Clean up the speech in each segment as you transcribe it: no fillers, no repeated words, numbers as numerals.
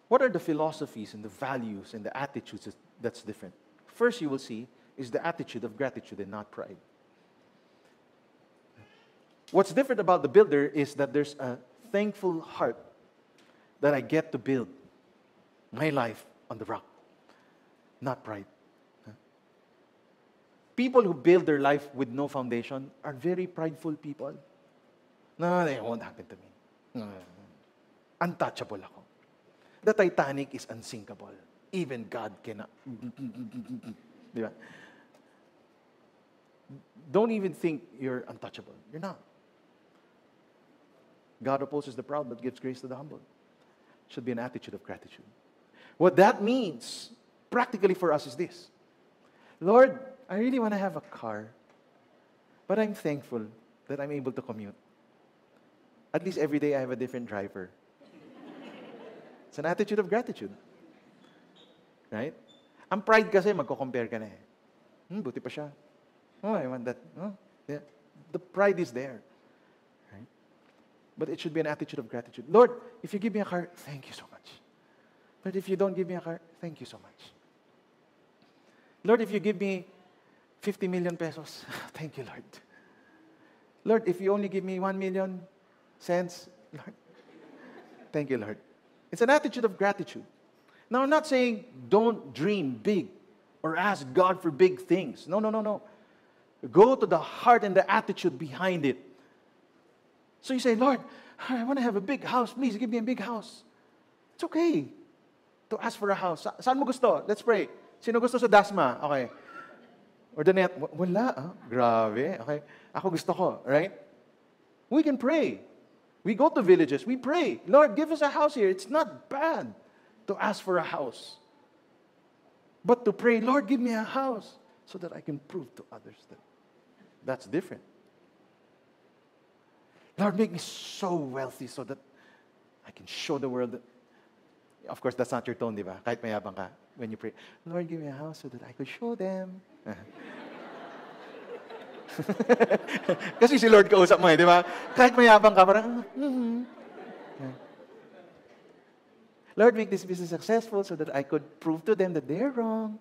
What are the philosophies and the values and the attitudes that's different? First, you will see is the attitude of gratitude and not pride. What's different about the builder is that there's a thankful heart that I get to build my life on the rock, not pride. People who build their life with no foundation are very prideful people. No, it won't happen to me. No. Untouchable ako. The Titanic is unsinkable. Even God cannot. Di ba? Don't even think you're untouchable. You're not. God opposes the proud but gives grace to the humble. Should be an attitude of gratitude. What that means practically for us is this. Lord, I really want to have a car, but I'm thankful that I'm able to commute. At least every day I have a different driver. It's an attitude of gratitude. Right? Ang pride kasi, magko-compare ka na eh. Buti pa siya. Oh, I want that. Oh, yeah. The pride is there. Right? But it should be an attitude of gratitude. Lord, if you give me a car, thank you so much. But if you don't give me a car, thank you so much. Lord, if you give me 50 million pesos, thank you, Lord. Lord, if you only give me 1 million cents, Lord, thank you, Lord. It's an attitude of gratitude. Now, I'm not saying don't dream big or ask God for big things. No, no, no, no. Go to the heart and the attitude behind it. So you say, Lord, I want to have a big house. Please give me a big house. It's okay to ask for a house. Saan mo gusto? Let's pray. Sino gusto sa Dasma? Okay. Or the net? Wala. Grabe. Okay. Ako gusto ko. Right? We can pray. We go to villages. We pray. Lord, give us a house here. It's not bad to ask for a house. But to pray, Lord, give me a house so that I can prove to others that that's different. Lord, make me so wealthy so that I can show the world that... Of course, that's not your tone, di ba? Kahit mayabang ka when you pray. Lord, give me a house so that I could show them. Kasi si Lord kausap mo eh, di ba? Kahit mayabang ka, parang, Lord, make this business successful so that I could prove to them that they're wrong.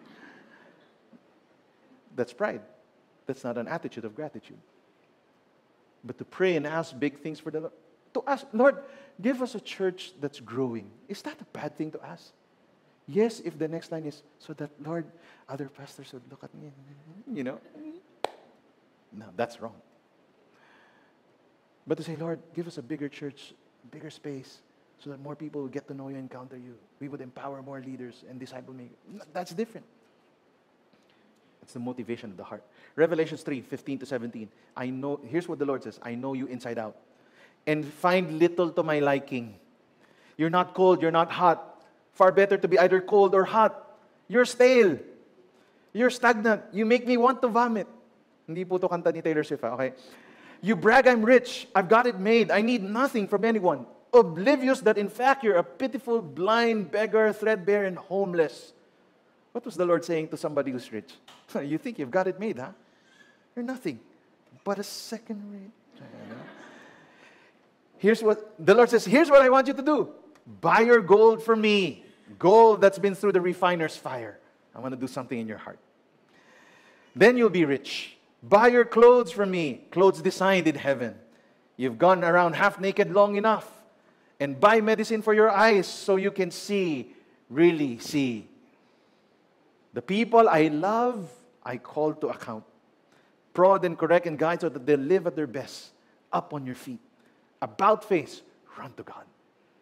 That's pride. That's not an attitude of gratitude. But to pray and ask big things for the Lord. To ask, Lord, give us a church that's growing. Is that a bad thing to ask? Yes, if the next line is, so that, Lord, other pastors would look at me, you know. No, that's wrong. But to say, Lord, give us a bigger church, bigger space, so that more people will get to know you, encounter you. We would empower more leaders and disciple makers. That's different. It's the motivation of the heart. Revelations 3:15-17. I know, here's what the Lord says, I know you inside out, and find little to my liking. You're not cold, you're not hot. Far better to be either cold or hot. You're stale. You're stagnant. You make me want to vomit. Hindi po to kanta ni Taylor Swift, okay? You brag I'm rich. I've got it made. I need nothing from anyone. Oblivious that in fact you're a pitiful, blind, beggar, threadbare, and homeless. What was the Lord saying to somebody who's rich? You think you've got it made, huh? You're nothing but a second rate. Here's what the Lord says, here's what I want you to do. Buy your gold from me. Gold that's been through the refiner's fire. I want to do something in your heart. Then you'll be rich. Buy your clothes from me. Clothes designed in heaven. You've gone around half naked long enough. And buy medicine for your eyes so you can see, really see. The people I love, I call to account. Prod and correct and guide so that they live at their best. Up on your feet. About face, run to God.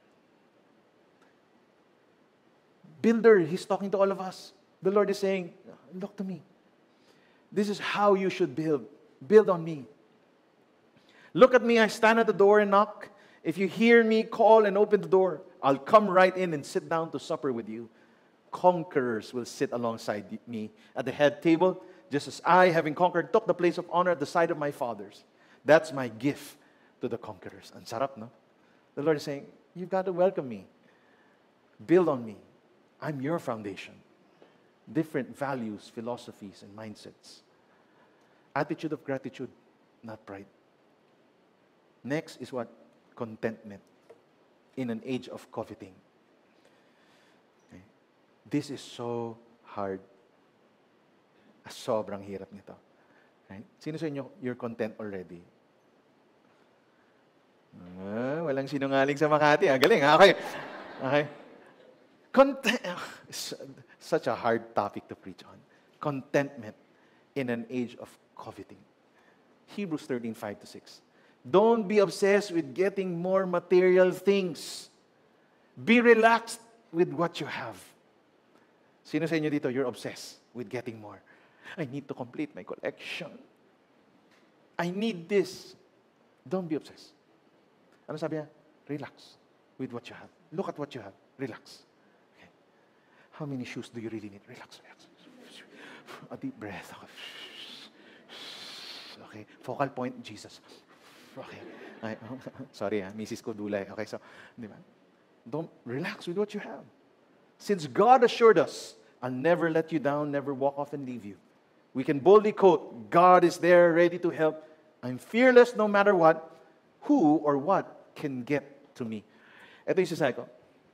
Builder, He's talking to all of us. The Lord is saying, look to me. This is how you should build. Build on me. Look at me, I stand at the door and knock. If you hear me call and open the door, I'll come right in and sit down to supper with you. Conquerors will sit alongside me at the head table, just as I, having conquered, took the place of honor at the side of my fathers. That's my gift to the conquerors. Ang sarap, no? The Lord is saying, you've got to welcome me. Build on me. I'm your foundation. Different values, philosophies, and mindsets. Attitude of gratitude, not pride. Next is what? Contentment in an age of coveting. This is so hard. Sobrang hirap nito. Right? Sino sa inyo, you're content already? Walang sinungaling sa Makati. Galing, ha? Okay. Okay. Content, such a hard topic to preach on. Contentment in an age of coveting. Hebrews 13, 5-6. Don't be obsessed with getting more material things. Be relaxed with what you have. Sino sa inyo dito, you're obsessed with getting more? I need to complete my collection. I need this. Don't be obsessed. Ano sabi niya? Relax with what you have. Look at what you have. Relax. Okay. How many shoes do you really need? Relax, relax. A deep breath. Okay. Focal point, Jesus. Okay. Sorry, Mrs. Kodulay. Okay, so, di ba? Don't relax with what you have. Since God assured us, I'll never let you down, never walk off and leave you. We can boldly quote, God is there, ready to help. I'm fearless no matter what. Who or what can get to me? Ito yung sasabi ko.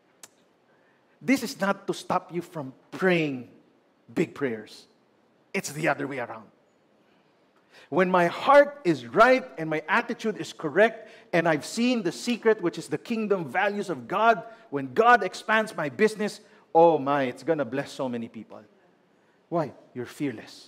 This is not to stop you from praying big prayers. It's the other way around. When my heart is right and my attitude is correct, and I've seen the secret, which is the kingdom values of God, when God expands my business, oh my, it's going to bless so many people. Why? You're fearless.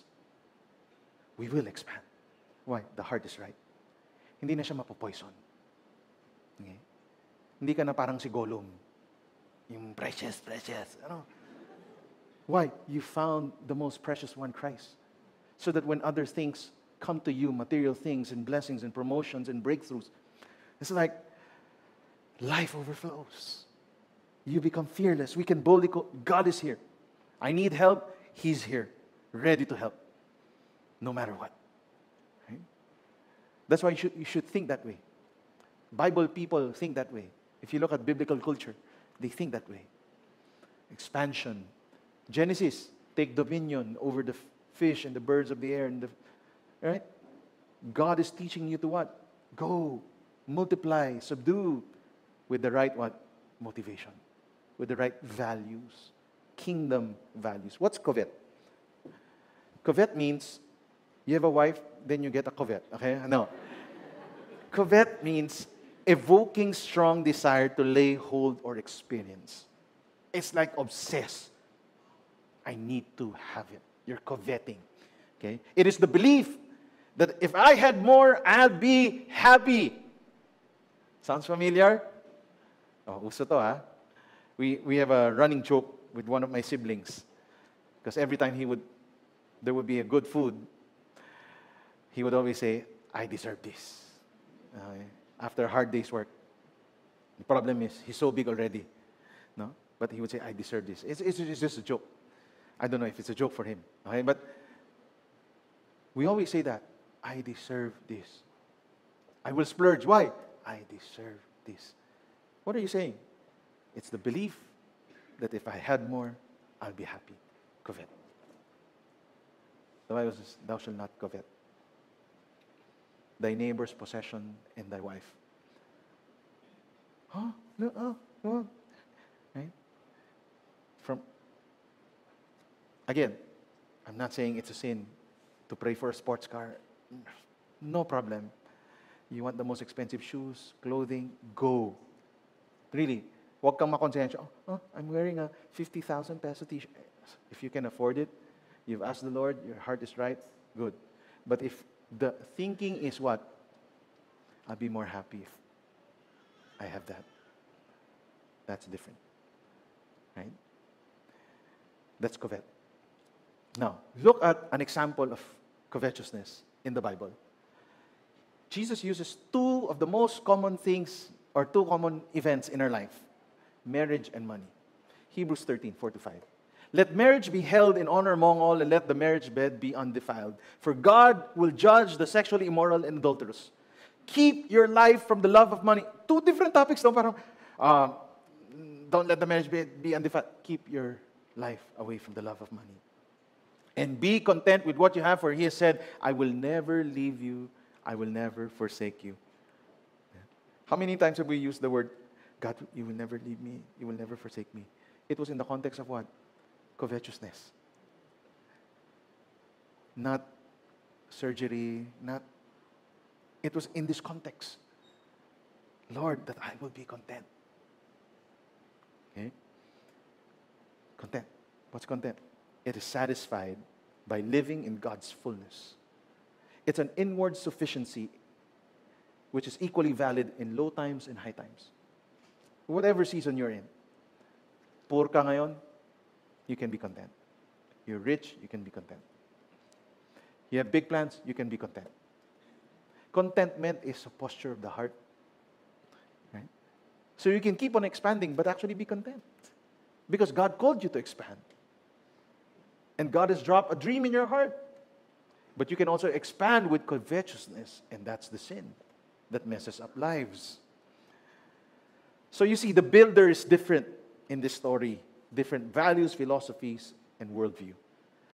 We will expand. Why? The heart is right. Hindi na siya mapopoison. Okay? Hindi ka na parang si Gollum. Yung precious, precious. Ano? Why? You found the most precious one, Christ. So that when other things come to you, material things and blessings and promotions and breakthroughs, it's like life overflows. You become fearless. We can boldly go, God is here. I need help. He's here, ready to help, no matter what. Right? That's why you should think that way. Bible people think that way. If you look at biblical culture, they think that way. Expansion. Genesis, take dominion over the fish and the birds of the air. Right? God is teaching you to what? Go, multiply, subdue, with the right what? Motivation. With the right values. Kingdom values. What's covet? Covet means you have a wife, then you get a covet. Okay? No. Covet means evoking strong desire to lay hold or experience. It's like obsessed. I need to have it. You're coveting. Okay? It is the belief that if I had more, I'll be happy. Sounds familiar? Oh, uso to, ha? We have a running joke with one of my siblings. Because every time there would be a good food, he would always say, I deserve this. After a hard day's work. The problem is, he's so big already. No? But he would say, I deserve this. It's just a joke. I don't know if it's a joke for him. Okay? But we always say that. I deserve this. I will splurge. Why? I deserve this. What are you saying? It's the belief that if I had more, I'll be happy. Covet. The Bible says, thou shalt not covet thy neighbor's possession and thy wife. Huh? No, no. Right? Again, I'm not saying it's a sin to pray for a sports car. No problem. You want the most expensive shoes, clothing, go. Really, huwag kang makonsensya. I'm wearing a 50,000 peso t-shirt. If you can afford it, you've asked the Lord, your heart is right, good. But if the thinking is what? I'll be more happy if I have that. That's different. Right? That's covet. Now, look at an example of covetousness in the Bible. Jesus uses two of the most common things or two common events in our life. Marriage and money. Hebrews 13, 4-5. Let marriage be held in honor among all, and let the marriage bed be undefiled. For God will judge the sexually immoral and adulterous. Keep your life from the love of money. Two different topics, no? Parang, don't let the marriage bed be undefiled. Keep your life away from the love of money. And be content with what you have, for He has said, I will never leave you, I will never forsake you. How many times have we used the word, God, you will never leave me, you will never forsake me? It was in the context of what? covetousness. Not surgery, not... It was in this context. Lord, that I will be content. Okay? Content. What's content? It is satisfied by living in God's fullness. It's an inward sufficiency which is equally valid in low times and high times. Whatever season you're in. Poor ka ngayon, you can be content. You're rich, you can be content. You have big plans, you can be content. Contentment is a posture of the heart. Right? So you can keep on expanding, but actually be content. Because God called you to expand. And God has dropped a dream in your heart. But you can also expand with covetousness, and that's the sin that messes up lives. So you see, the builder is different in this story. Different values, philosophies, and worldview.